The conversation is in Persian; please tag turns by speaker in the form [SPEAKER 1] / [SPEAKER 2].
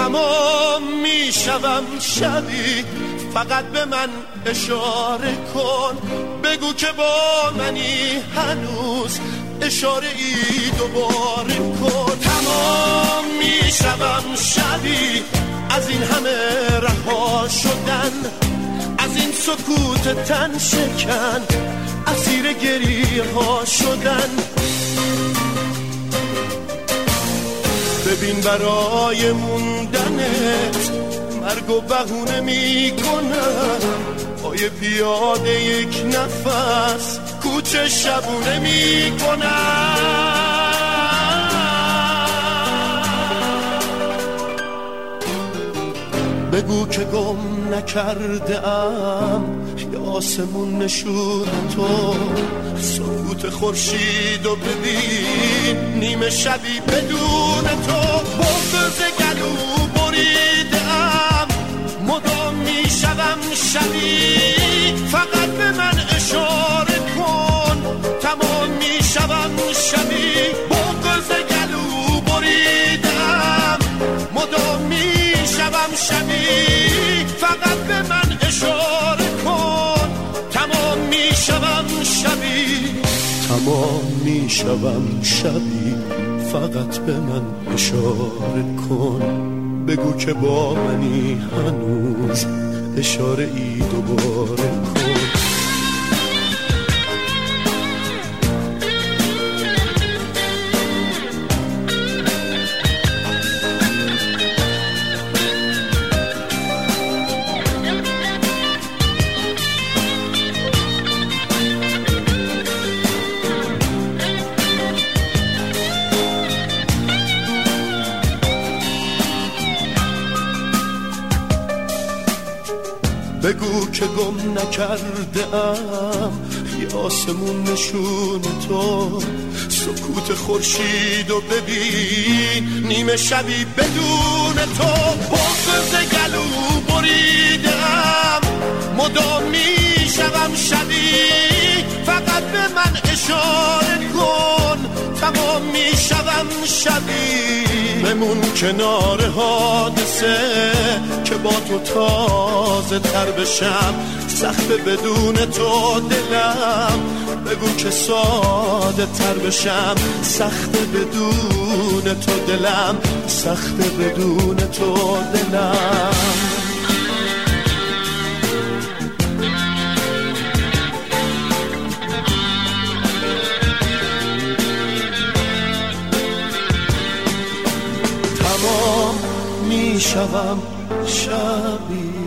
[SPEAKER 1] تمام میشوم شبی، فقط به من اشاره کن، بگو که با منی هنوز، اشاره ای دوباره کن. تمام میشوم شبی از این همه رها شدن، از این سکوت تن شکن، اسیر گریه ها شدن. ببین برای موندنت مرگ و بهونه میکنم، پای پیاده یک نفس کوچه شبونه میکنم. بگو که گم نکرده ام، یا آسمون نشون تو، سکوت خورشید و ببین نیمه شبی بدون تو. بغض گلو بریده ام، مدام میشوم شبی، فقط به من اشاره کن، تمام میشوم شبی. بغض گلو بریده ام، مدام میشوم شبی، فقط به من اشاره کن، تمام میشوم شبی. تمام میشوم شبی، فقط به من اشاره کن، بگو که با منی هنوز، اشاره ای دوباره کن. بگو که گم نکرده ام، یه آسمون نشون تو، سکوت خورشید و ببین نیمه شبی بدون تو. بغض گلو بریده ام، مدام میشوم شبی، فقط به من اشاره کن، تمام میشوم شبی. بمون کنار حادثه که با تو تازه تر بشم، سخت بدون تو دلم، بگو که ساده تر بشم، سخت بدون تو دلم، سخت بدون تو دلم. تمام میشوم شبی.